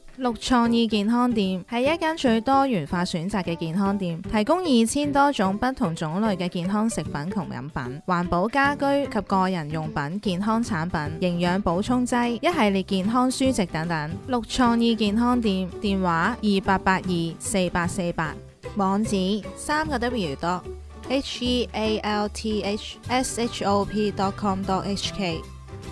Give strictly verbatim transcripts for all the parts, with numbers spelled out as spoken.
綠創意健康店係一間最多元化選擇嘅健康店，提供二千多種不同種類嘅健康食品同飲品、環保家居及個人用品、健康產品、營養補充劑、一系列健康書籍等等。綠創意健康店電話二八八二四八四八，網址三個 W dot H E A L T H S H O P dot com dot H K。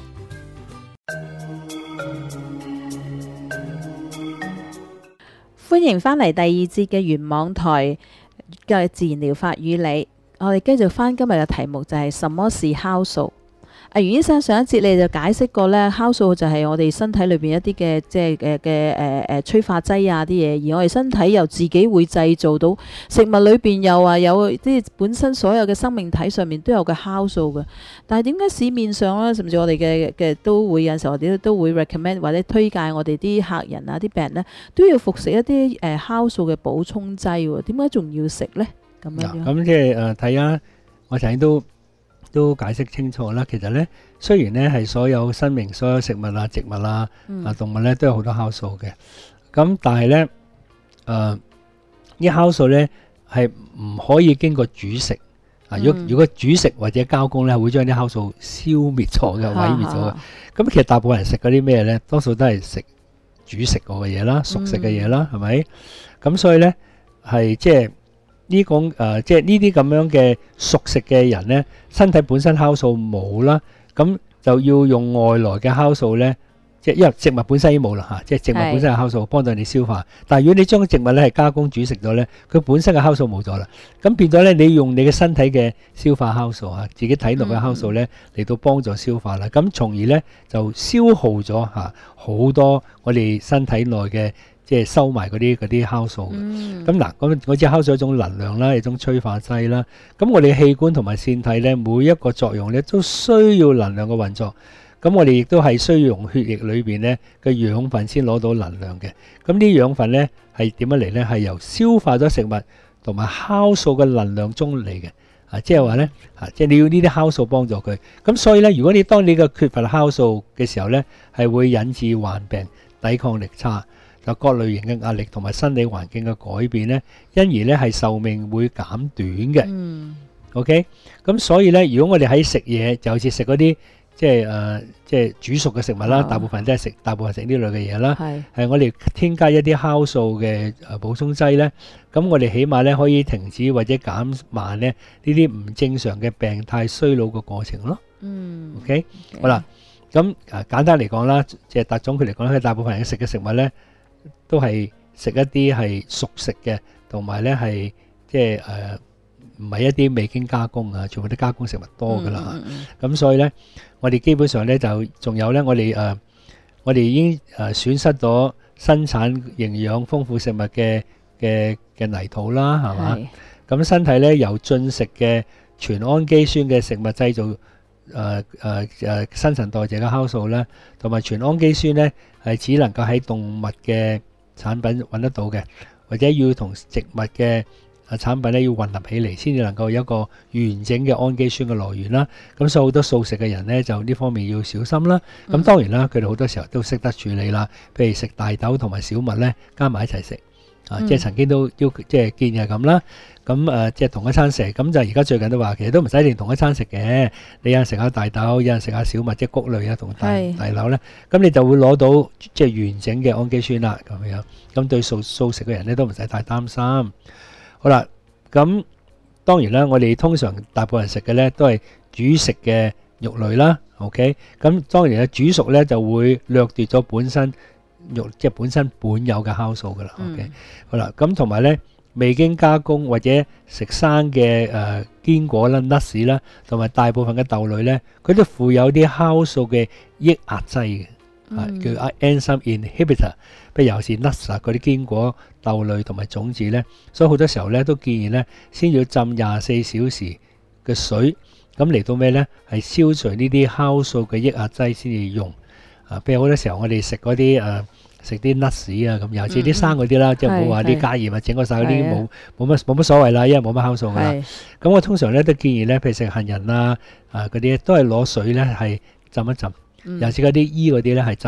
歡迎返嚟第二節嘅原網台嘅自然療法與你，我哋繼續返今日嘅題目就係什麼是酵素。阿袁醫生上一節你就解釋過咧，酵素就係我哋身體裏邊一啲嘅即係嘅嘅誒誒催化劑啊啲嘢，而我哋身體又自己會製造到食物裏邊又話有即係本身所有嘅生命體上面都有嘅酵素嘅。但係點解市面上咧，甚至我哋嘅嘅都會有陣時我哋都會 recommend 或者推介我哋啲客人啊啲病人咧都要服食一啲誒酵素嘅補充劑喎？點解仲要食咧？咁樣樣咁即係誒睇下，我曾經都。都解釋清楚啦。其實咧，雖然咧係所有生命、所有食物啊、植物啊、嗯、啊動物咧都有好多酵素嘅，咁但係咧，誒、呃，啲酵素咧係唔可以經過煮食啊。如果、嗯、如果煮食或者加工咧，會將啲酵素消滅咗嘅、毀滅咗嘅。咁其實大部分人食嗰啲咩咧，多數都係食煮食過嘅嘢啦、熟食嘅嘢啦，係咪、嗯？咁所以咧係即係。呢種誒即係呢啲咁樣嘅熟食嘅人咧，身體本身酵素冇啦，咁就要用外來嘅酵素咧，即係因為植物本身已經冇啦嚇，即係植物本身嘅酵素幫到你消化。但係如果你將植物咧係加工煮食咗咧，佢本身嘅酵素冇咗啦，咁變咗咧你用你嘅身體嘅消化酵素嚇，自己體內嘅酵素咧嚟到幫助消化啦，咁從而咧就消耗咗嚇好多我哋身體內嘅。即係收埋嗰啲嗰啲酵素嘅，咁嗱、嗯，咁嗰支酵素係一種能量啦，係一種催化劑啦。咁我哋嘅器官同埋腺體咧，每一個作用咧都需要能量嘅運作。咁我哋亦都係需要用血液裏邊咧嘅養分先攞到能量嘅。咁呢啲養分咧係點樣嚟咧？係由消化咗食物同埋酵素嘅能量中嚟嘅。啊，即係話咧，啊，即係你要呢啲酵素幫助佢。咁所以咧，如果你當你嘅缺乏酵素嘅時候咧，係會引致患病、抵抗力差。就各類型嘅壓力同埋生理環境嘅改變咧，因而咧係壽命會減短嘅。嗯。OK，咁所以咧，如果我哋喺食嘢，就好似食嗰啲即係誒即係煮熟嘅食物啦，大部分都係食，大部分食呢類嘅嘢啦。係。係我哋添加一啲酵素嘅誒補充劑咧，咁我哋起碼咧可以停止或者減慢咧呢啲唔正常嘅病態衰老嘅過程咯。嗯。OK，好啦，咁誒簡單嚟講啦，即係特總佢嚟講咧，大部分人食嘅食物咧。都係食一啲係熟食嘅，同埋咧係即係誒唔係一啲未經加工啊，全部啲加工食物多噶啦。咁、嗯嗯、所以咧，我哋基本上咧就仲有咧，我哋誒、呃、我哋已經誒損失咗生產營養豐富食物嘅嘅嘅泥土啦，係嘛？咁身體咧由進食嘅全氨基酸嘅食物製造。誒誒誒新陳代謝嘅酵素咧，同埋全氨基酸咧係只能夠喺動物嘅產品揾得到嘅，或者要同植物嘅啊產品咧要混合起嚟，先至能夠有一個完整嘅氨基酸嘅來源啦。咁所以好多素食嘅人咧就呢方面要小心啦。咁當然啦，佢哋好多時候都識得處理啦，譬如食大豆同埋小麥咧加埋一齊食啊，即係曾經都要即係建議係咁啦。咁誒，即係同一餐食，咁就而家最近都話，其實都唔使連同一餐食嘅。你有人食下大豆，有人食下小麥，即係穀類啊，同大大豆咧，咁你就會攞到即係完整嘅氨基酸啦，咁樣。咁對素素食嘅人咧都唔使太擔心。好啦，咁當然啦，我哋通常大部分人食嘅咧都係煮食嘅肉類啦。OK，咁當然咧煮熟咧就會掠奪咗本身肉即係本身本有嘅酵素噶啦。OK，好啦，咁同埋咧。未經加工或者食生嘅誒堅果啦、nuts 啦，同埋大部分嘅豆類咧，佢都附有啲酵素嘅抑壓劑嘅，啊叫 enzyme inhibitor。譬如尤其是 nuts 啊嗰啲堅果、豆類同埋種子咧，所以好多時候咧都建議咧先要浸廿四小時嘅水，咁嚟到咩咧係消除呢啲酵素嘅抑壓劑先至用。啊，譬如好多時候我哋食嗰啲誒。食啲 nuts 啊咁，尤其是啲生嗰啲啦，即係冇話啲加鹽啊，整過晒嗰啲冇冇乜冇乜所謂啦，因為冇乜酵素噶啦。咁我通常咧都建議咧，譬如食杏仁啊啊嗰啲，都係攞水咧係浸一浸，尤其是嗰啲衣嗰啲咧係浸。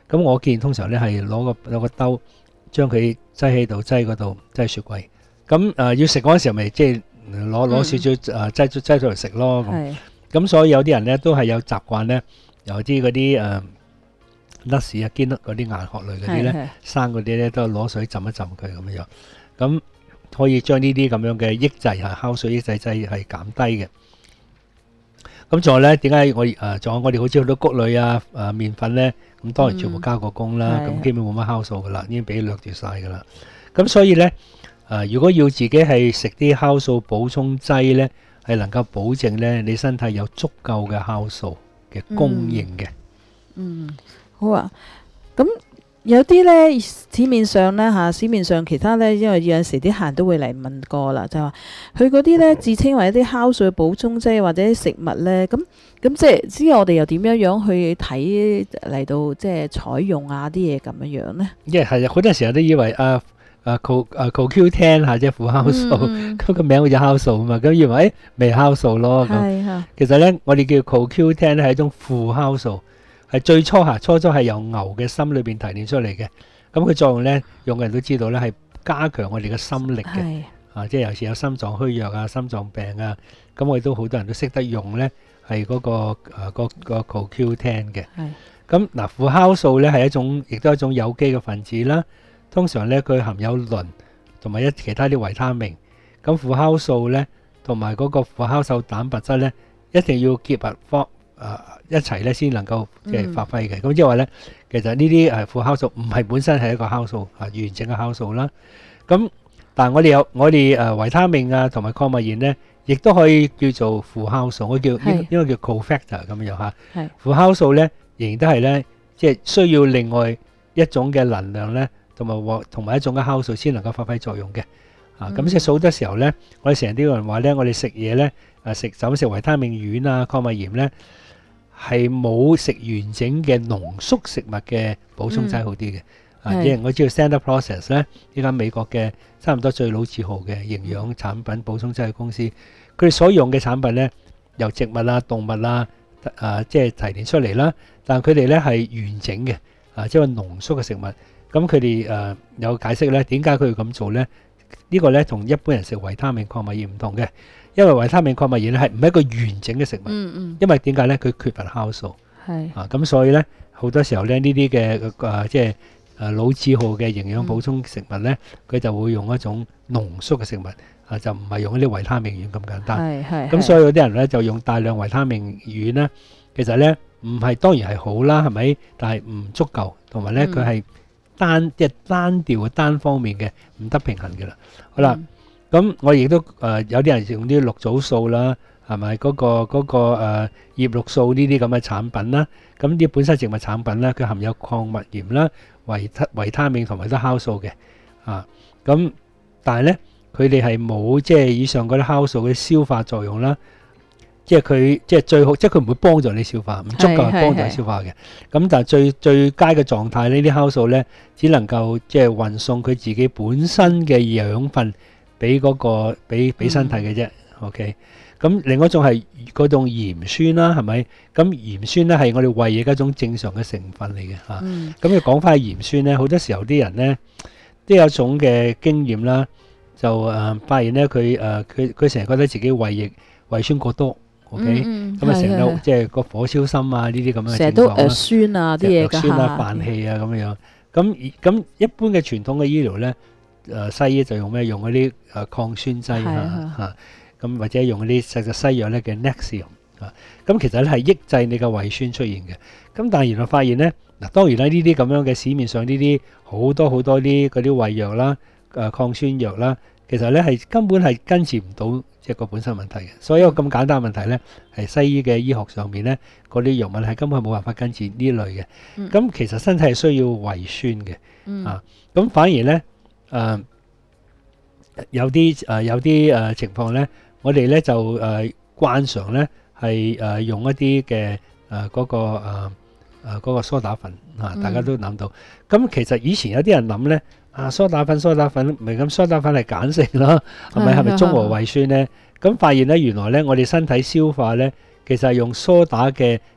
咁我見通常咧係攞個攞個兜，將佢擠喺度，擠嗰度，擠雪櫃。咁誒、呃、要食嗰陣時候，咪即係攞攞少少誒擠擠咗嚟食咯。 係咁所以有啲人咧都係有習慣咧，有啲嗰啲誒甩屎啊、堅嗰啲硬殼類嗰啲咧，生嗰啲咧都攞水浸一浸佢咁樣。咁可以將呢啲咁樣嘅抑制係酵素抑制劑係減低嘅。咁仲有咧，點解我誒仲有我哋好似好多穀類啊、誒麵粉咧，咁當然全部加過工啦，咁、嗯、基本冇乜酵素噶啦，已經俾掠奪晒噶啦。咁所以咧誒、呃，如果要自己係食啲酵素補充劑咧，係能夠保證咧你身體有足夠嘅酵素嘅供應嘅。 嗯，好啊。咁有啲咧市面上咧嚇，市面上其他咧，因為有陣時啲客人都會嚟問過啦，就係話佢嗰啲咧自稱為一啲酵素嘅補充劑或者食物咧，咁咁即係之後我哋又點樣樣去睇嚟到即係採用啊啲嘢咁樣樣咧？ 因為係好多時候都以為啊啊 Co 啊 Co Q 十 嚇即係副酵素，咁個名好似酵素啊嘛，咁以為誒未酵素咯咁。其實咧我哋叫 Co Q 十咧係一種副酵素。係最初嚇，初初係由牛嘅心裏邊提煉出嚟嘅。咁佢作用咧，用嘅人都知道咧，係加強我哋嘅心力嘅。啊，即係有時有心臟虛弱啊、心臟病啊，咁我哋都好多人都識得用咧，係嗰個誒個個 Co Q 十嘅。咁嗱，副酵素咧係一種，亦都係一種有機嘅分子啦。通常咧佢含有磷同埋一其他啲維他命。咁副酵素咧同埋嗰個副酵素蛋白質咧，一定要結合方。誒、呃、一齊咧先能夠即係發揮嘅，咁即係話咧，其實呢啲誒副酵素唔係本身係一個酵素啊，完整嘅酵素啦。咁但係我哋有我哋誒維他命啊同埋礦物鹽咧，亦都可以叫做副酵素，我叫應應該叫 cofactor 咁樣嚇。副酵素咧仍然都係咧，即係需要另外一種嘅能量咧，同埋同埋一種嘅酵素先能夠發揮作用嘅。啊，咁即係好多時候咧，我哋成日都有人話咧，我哋食嘢咧誒食就咁食維他命丸啊、礦物鹽咧。係冇食完整嘅濃縮食物嘅補充劑好啲嘅。啊，因為我知道 Standard Process 咧，呢間美國嘅差唔多最老字號嘅營養產品補充劑嘅公司，佢哋所用嘅產品咧，由植物啊、動物啊，啊即係提煉出嚟啦。但係佢哋咧係完整嘅，啊即係濃縮嘅食物。咁佢哋誒有解釋咧，點解佢要咁做咧？呢個咧同一般人食維他命、礦物鹽唔同嘅。因為維他命、礦物鹽咧係唔係一個完整嘅食物，嗯嗯、因為點解咧？佢缺乏酵素，係啊，咁所以咧好多時候咧呢啲嘅誒即係誒老字號嘅營養補充食物咧，佢、嗯、就會用一種濃縮嘅食物啊，就唔係用一啲維他命丸咁簡單。係係咁，所以有啲人咧就用大量維他命丸咧，其實咧唔係當然係好啦，係咪？但係唔足夠，同埋咧佢係單即係單調嘅單方面嘅，唔得平衡嘅啦。好啦。嗯咁我亦都誒有啲人用啲綠藻素啦，係咪嗰個嗰個誒葉綠素呢啲咁嘅產品啦？咁啲本身植物產品咧，佢含有礦物鹽啦、維他維他命同埋啲酵素嘅啊。咁但係咧，佢哋係冇即係以上嗰啲酵素嘅消化作用啦。即係佢即係最好，即係佢唔會幫助你消化，唔足夠幫助你消化嘅。咁但係最最佳嘅狀態，呢啲酵素咧，只能夠即係運送佢自己本身嘅養分。俾嗰個俾俾身體嘅啫 ，OK。咁另外一種係嗰種鹽酸啦，係咪？咁鹽酸咧係我哋胃嘅一種正常嘅成分嚟嘅嚇。咁要講翻鹽酸咧，好多時候啲人咧都有種嘅經驗啦，就誒發現咧佢誒佢佢成日覺得自己胃液胃酸過多 ，OK。咁啊成日即係個火燒心啊呢啲咁嘅情況啦。成日都誒酸啊啲嘢㗎嚇。酸啊飯氣啊咁樣。咁咁一般嘅傳統嘅醫療咧。誒西醫就用咩？用嗰啲誒抗酸劑嚇嚇，咁或者用嗰啲實實西藥咧嘅 Nexium 啊，咁其實咧係抑制你嘅胃酸出現嘅。咁但係原來發現咧，嗱當然啦，呢啲咁樣嘅市面上呢啲好多好多啲嗰啲胃藥啦、誒抗酸藥啦，其實咧係根本係根治唔到即係個本身問題嘅。所以一個咁簡單問題咧，係西醫嘅醫學上面咧，嗰啲藥物係根本係冇辦法根治呢類嘅。咁其實身體係需要胃酸嘅啊，咁反而咧。誒、呃、有啲誒、呃、有啲誒、呃、情況咧，我哋咧就誒、呃、慣常咧係誒用一啲嘅誒嗰個誒誒嗰個梳打粉啊，大家都諗到。咁、嗯、其實以前有啲人諗咧啊，梳打粉梳打粉唔係咁，梳打粉係鹼性咯，係咪係咪中和胃酸咧？咁發現咧原來咧我哋身體消化咧，其實係用梳打嘅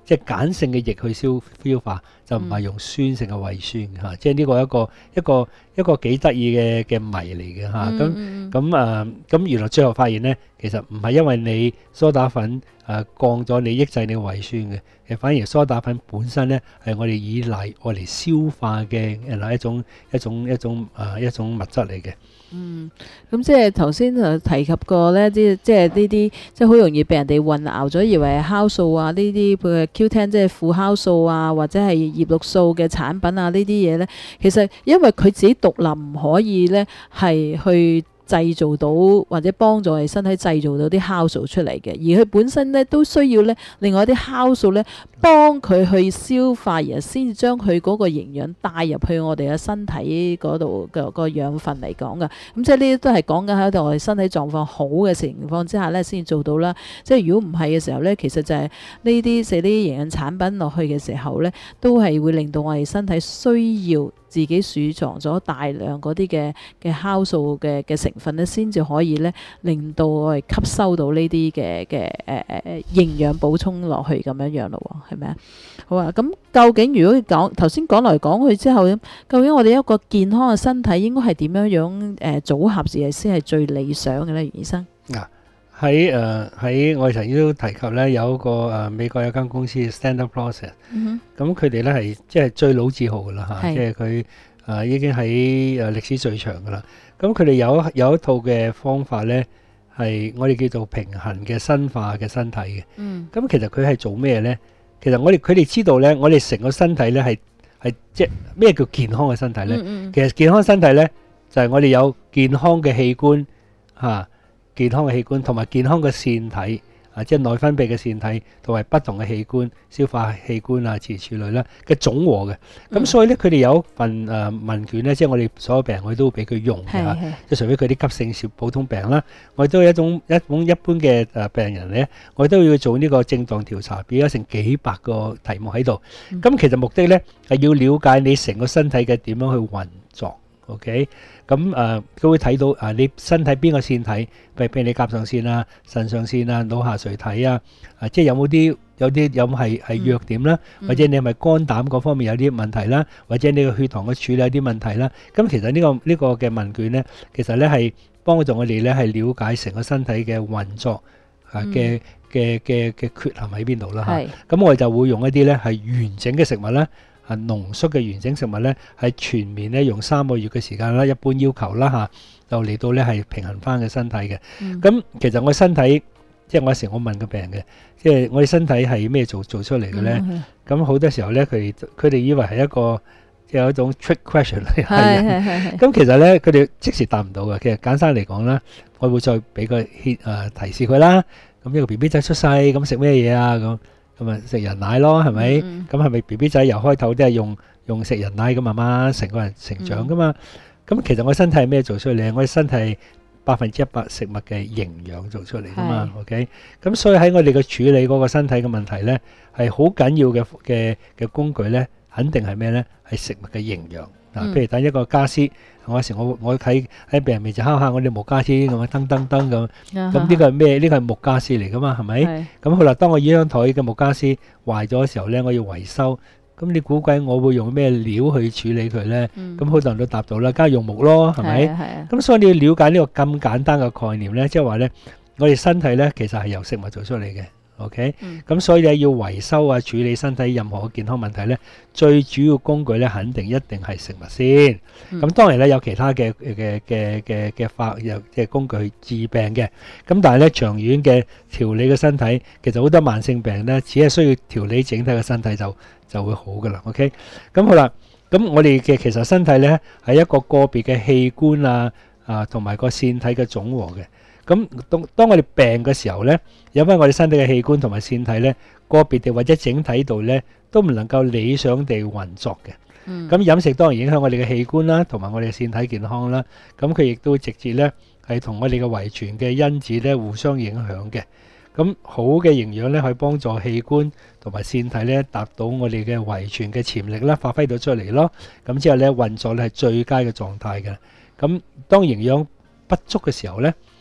即係鹼性嘅液去消消化，就唔係用酸性嘅胃酸嚇。即係呢個一個一個一個幾得意嘅嘅謎嚟嘅嚇。咁咁誒咁原來最後發現咧，其實唔係因為你梳打粉誒、呃、降咗你抑制你嘅胃酸嘅，其實反而梳打粉本身咧係我哋以嚟我嚟消化嘅誒一種一種一種誒、呃、一種物質嚟嘅。 嗯，咁即係頭先就提及過咧，啲即係呢啲即係好容易被人哋混淆咗，以為係酵素啊，呢啲譬如 Q 十 即係副酵素啊，或者係葉綠素嘅產品啊，呢啲嘢咧，其實因為佢自己獨立唔可以咧係去製造到或者幫助我哋身體製造到啲酵素出嚟嘅，而佢本身咧都需要咧另外一啲酵素咧幫佢去消化，然後先至將佢嗰個營養帶入去我哋嘅身體嗰度嘅個養分嚟講㗎。咁即係呢啲都係講緊喺度我哋身體狀況好嘅情況之下咧先至做到啦。即係如果唔係嘅時候咧，其實就係呢啲食啲營養產品落去嘅時候咧，都係會令到我哋身體需要自己儲藏咗大量嗰啲嘅嘅酵素嘅嘅成分咧，先至可以咧令到我哋吸收到呢啲嘅嘅誒誒營養補充落去咁樣樣咯，係咪啊？好啊，咁究竟如果講頭先講來講去之後，究竟我哋一個健康嘅身體應該係點樣樣誒組合至係先係最理想嘅咧？袁醫生嗱，喺誒喺我哋曾經都提及咧，有一個誒、呃、美國有間公司 Standard Process，咁佢哋咧係即係最老字號噶啦嚇，即係佢誒已經喺誒歷史最長噶啦。咁佢哋有有一套嘅方法咧，係我哋叫做平衡嘅生化嘅身體嘅。咁、嗯、其實佢係做咩咧？其實我哋佢哋知道咧，我哋成個身體咧係係即係咩叫健康嘅身體咧？嗯嗯其實健康身體咧就係、是、我哋有健康嘅器官嚇。啊健康嘅器官同埋健康嘅腺體啊，即係內分泌嘅腺體同埋不同嘅器官、消化器官啊、諸如此類啦嘅總和嘅。咁、嗯、所以咧，佢哋有一份誒、呃、問卷咧，即係我哋所有病人我哋都會俾佢用嘅嚇。即係除非佢啲急性小普通病啦，我哋都有一種一種一般嘅誒病人咧，我哋都要做呢個症狀調查，俾咗成幾百個題目喺度。咁、嗯、其實目的咧係要了解你成個身體嘅點樣去運作。OK，咁誒佢會睇到啊，你身體邊個腺體，譬如譬如你甲狀腺啊、腎上腺啊、腦下垂體啊，啊即係有冇啲有啲有冇係係弱點啦，或者你係咪肝膽嗰方面有啲問題啦，或者你個血糖嘅處理有啲問題啦。咁其實呢個呢個嘅問卷咧，其實咧係幫助我哋咧係了解成個身體嘅運作啊嘅嘅嘅嘅缺陷喺邊度啦嚇。咁我哋就會用一啲咧係完整嘅食物啦。啊，濃縮嘅完整食物咧，係全面咧用三個月嘅時間啦，一般要求啦嚇，就嚟到咧係平衡翻嘅身體嘅。咁、嗯、其實我身體，即係我有時我問個病人嘅，即係我哋身體係咩做做出嚟嘅咧？咁好、嗯、多時候咧，佢哋佢哋以為係一個即係一種 trick question 嚟嘅。咁其實咧，佢哋即時答唔到嘅。其實簡單嚟講啦，我會再俾個 hit 啊提示佢啦。咁一個 B B 仔出世，咁食咩嘢啊？咁咁啊食人奶咯，係咪？咁係咪 B B 仔由開頭都係用用食人奶咁慢慢成個人成長噶嘛？咁、嗯、其實我身體係咩做出嚟？我哋身體係百分之一百食物嘅營養做出嚟噶嘛是？OK，咁所以喺我哋嘅處理嗰個身體嘅問題咧，係好緊要嘅嘅嘅工具咧，肯定係咩咧？係食物嘅營養。嗱、嗯，譬如等一個家私，我有時我我喺喺病人面前敲下我哋木家私咁樣噔噔噔咁，咁呢個係咩？呢、這個係木家私嚟噶嘛？係咪？咁是好啦，當我呢張台嘅木家私壞咗嘅時候咧，我要維修，咁你估計我會用咩料去處理佢咧？咁好、嗯、多人都答到啦，梗係用木咯，係咪？咁所以你要了解呢個咁簡單嘅概念咧，即係話咧，我哋身體咧其實係由食物做出嚟嘅。OK，咁、嗯、所以咧要維修啊，處理身體任何嘅健康問題咧，最主要工具咧，肯定一定係食物先。咁、嗯、當然咧有其他嘅嘅嘅嘅嘅法又嘅工具去治病嘅。咁但係咧長遠嘅調理嘅身體，其實好多慢性病咧，只係需要調理整體嘅身體就就會好噶啦。OK，咁好啦，咁我哋嘅其實身體咧係一個個別嘅器官啊啊同埋個腺體嘅總和嘅。咁當當我哋病嘅時候咧，有翻我哋身體嘅器官同埋腺體咧，個別地或者整體度咧，都唔能夠理想地運作嘅。咁、嗯、飲食當然影響我哋嘅器官啦，同埋我哋嘅腺體健康啦。咁佢亦都會直接咧係同我哋嘅遺傳嘅因子咧互相影響嘅。咁好嘅營養咧，可以幫助器官同埋腺體咧達到我哋嘅遺傳嘅潛力啦，發揮到出嚟咯。咁之後咧運作咧係最佳嘅狀態嘅。咁當營養不足嘅時候咧，嗰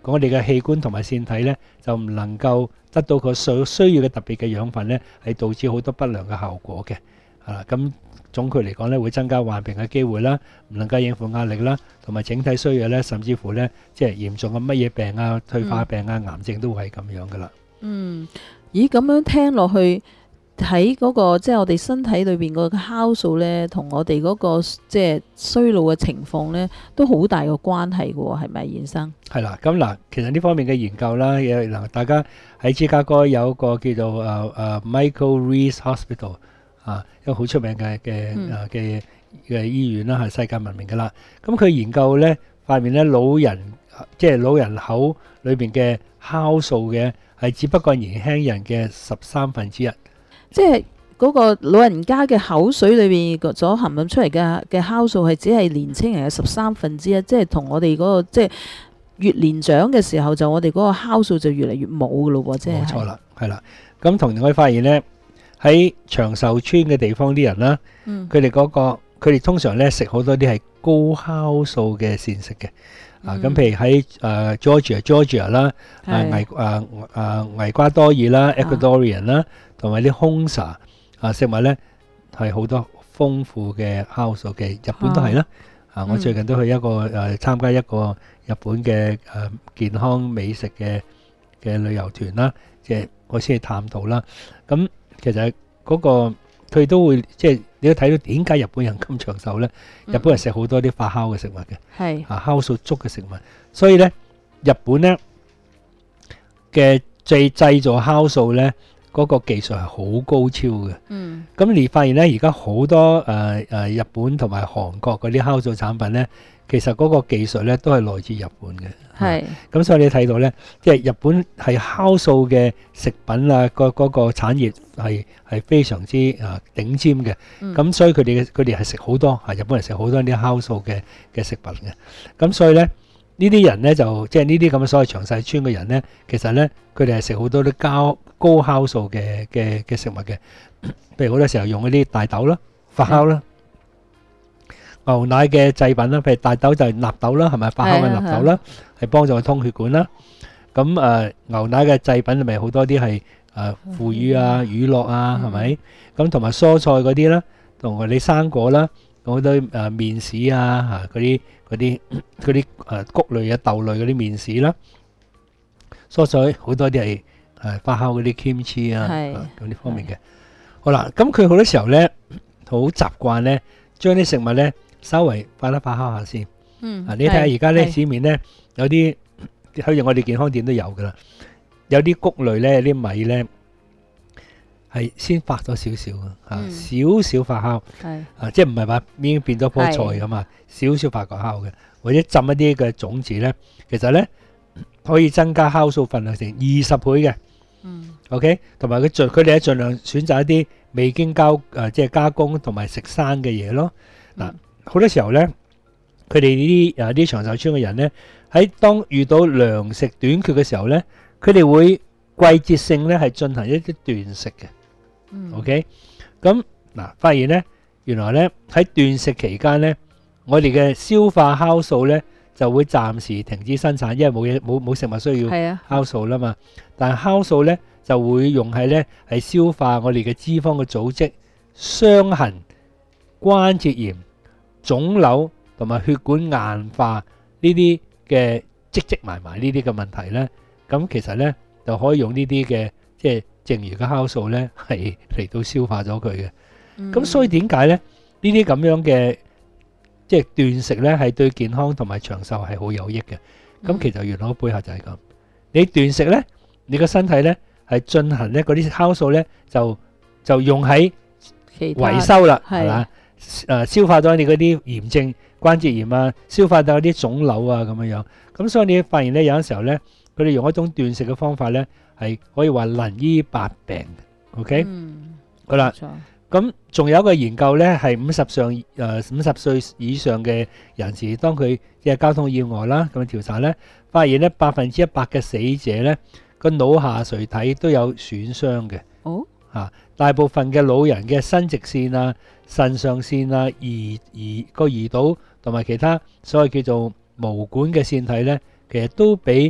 我哋嘅器官同埋腺體咧就唔能夠得到佢所需要嘅特別嘅養分咧，係導致好多不良嘅效果嘅。啊，咁總括嚟講咧，會增加患病嘅機會啦，唔能夠應付壓力啦，同埋整體衰弱咧，甚至乎咧即係嚴重嘅乜嘢病啊、退化病啊、癌症都會係咁樣噶啦。 嗯，咦，咁樣聽落去睇嗰個即係我哋身體裏邊個酵素咧，同我哋嗰個即係衰老嘅情況咧，都好大個關係嘅喎，係咪，袁生？係啦，咁嗱，其實呢方面嘅研究啦，有嗱，大家喺芝加哥有一個叫做誒誒 Michael Reese Hospital 啊，一個好出名嘅嘅誒嘅嘅醫院啦，係世界聞名嘅啦。咁佢研究咧，發現咧老人即係老人口裏邊嘅酵素嘅係只不過年輕人嘅十三分之一。 即係嗰個老人家嘅口水裏邊所含咁出嚟嘅嘅酵素係只係年青人嘅十三分之一，即係同我哋嗰個即係越年長嘅時候，就我哋嗰個酵素就越嚟越冇噶咯喎，即係。冇錯啦， 係啦。咁同樣可以發現咧，喺長壽村嘅地方啲人啦，佢哋嗰個佢哋通常咧食好多啲係高酵素嘅膳食嘅。啊，咁譬如喺誒 Georgia、Georgia 啦，啊危啊啊危瓜多爾啦、Ecuadorian 啦，同埋啲 Honsa 啊食物咧係好多豐富嘅酵素嘅。日本都係啦。啊，我最近都去一個誒參加一個日本嘅誒健康美食嘅嘅旅遊團啦，即係我先去探討啦。咁其實嗰個佢都會即係你都睇到點解日本人咁長壽咧？日本人食好多啲發酵嘅食物嘅，係啊酵素足嘅食物，所以咧日本咧嘅製製造酵素咧嗰個技術係好高超嘅。嗯，咁你發現咧而家好多誒誒日本同埋韓國嗰啲酵素產品咧，其實嗰個技術咧都係來自日本嘅。係，咁所以你睇到咧，即係日本係酵素嘅食品啊，個嗰個產業係係非常之啊頂尖嘅。咁所以佢哋嘅佢哋係食好多啊，日本人食好多啲酵素嘅嘅食品嘅。咁所以咧呢啲人咧就即係呢啲咁嘅所謂長壽村嘅人咧，其實咧佢哋係食好多啲高高酵素嘅嘅嘅食物嘅。譬如好多時候用嗰啲大豆啦、發酵啦。牛奶嘅製品啦，譬如大豆就係納豆啦，係咪發酵嘅納豆啦，係幫助佢通血管啦。咁誒牛奶嘅製品咪好多啲係誒腐乳啊、乳酪啊，係咪？咁同埋蔬菜嗰啲啦，同埋你生果啦，好多誒麵豉啊嚇嗰啲嗰啲嗰啲誒穀類啊、豆類嗰啲麵豉啦，蔬菜好多啲係誒發酵嗰啲 kimchi 啊嗰啲方面嘅。好啦，咁佢好多時候咧好習慣咧將啲食物咧。稍微發一發酵下先，嗯，啊，你睇下而家咧市面咧有啲，好似我哋健康店都有噶啦，有啲穀類咧，有啲米咧係先發咗少少嘅，啊，少少發酵，係，啊，即係唔係話已經變咗棵菜咁啊，少少發個酵嘅，或者浸一啲嘅種子咧，其實咧可以增加酵素分量成二十倍嘅，嗯 ，OK，同埋佢盡佢哋咧盡量選擇一啲未經加誒即係加工同埋食生嘅嘢咯，嗱。好多時候咧，佢哋呢啲誒啲長壽村嘅人咧，喺當遇到糧食短缺嘅時候咧，佢哋會季節性咧係進行一啲斷食嘅。嗯、OK，咁嗱，發現咧，原來咧喺斷食期間咧，我哋嘅消化酵素咧就會暫時停止生產，因為冇嘢冇冇食物需要酵素啦嘛。啊、但係酵素咧就會用喺咧係消化我哋嘅脂肪嘅組織、傷痕、關節炎、腫瘤同埋血管硬化呢啲嘅積積埋埋呢啲嘅問題咧，咁其實咧就可以用呢啲嘅即係剩餘嘅酵素咧係嚟到消化咗佢嘅。咁、嗯、所以點解咧呢啲咁樣嘅即係斷食咧係對健康同埋長壽係好有益嘅？咁、嗯、其實原來背後就係咁，你斷食咧，你個身體咧係進行咧嗰啲酵素咧就就用喺維修啦，係嘛？誒消化咗你嗰啲炎症、關節炎啊，消化到啲腫瘤啊咁樣樣。咁所以你發現咧，有陣時候咧，佢哋用一種斷食嘅方法咧，係可以話能醫百病嘅。OK，嗯，好啦，咁仲有一個研究咧，係五十上誒五十歲以上嘅人士，當佢即係交通意外啦咁樣調查咧，發現咧百分之一百嘅死者咧個腦下垂體都有損傷嘅。哦，嚇，大部分嘅老人嘅生殖腺啊、腎上腺啊、胰胰個胰島同埋其他所謂叫做毛管嘅腺體咧，其實都俾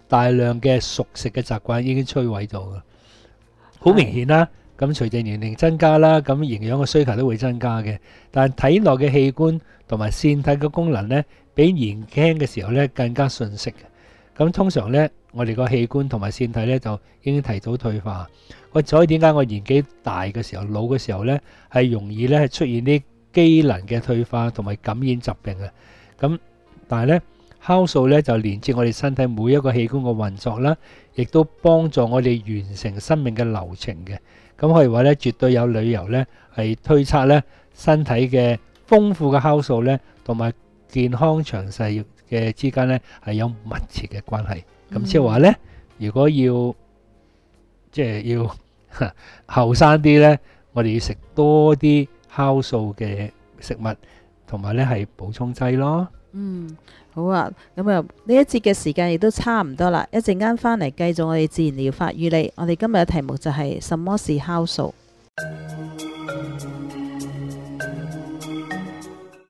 大量嘅熟食嘅習慣已經摧毀咗嘅，好明顯啦。咁隨住年齡增加啦，咁營養嘅需求都會增加嘅。但係體內嘅器官同埋腺體嘅功能呢，比年輕嘅時候呢更加遜色嘅。咁通常呢，我哋個器官同埋腺體呢就已經提早退化。我所以點解我年紀大嘅時候、老嘅時候呢，係容易呢出現啲機能嘅退化同埋感染疾病啊。咁但係呢，酵素呢就連接我哋身體每一個器官嘅運作啦，亦都幫助我哋完成生命嘅流程嘅。咁可以話咧，絕對有理由咧，係推測咧身體嘅豐富嘅酵素咧，同埋健康詳細嘅之間咧係有密切嘅關係。咁即係話咧，如果要即係要後生啲咧，我哋要食多啲酵素嘅食物，同埋咧係補充劑咯。 嗯，好啊，咁啊呢一節嘅時間亦都差唔多啦，一陣間翻嚟繼續我哋自然療法與你。我哋今日嘅題目就係什麼是酵素。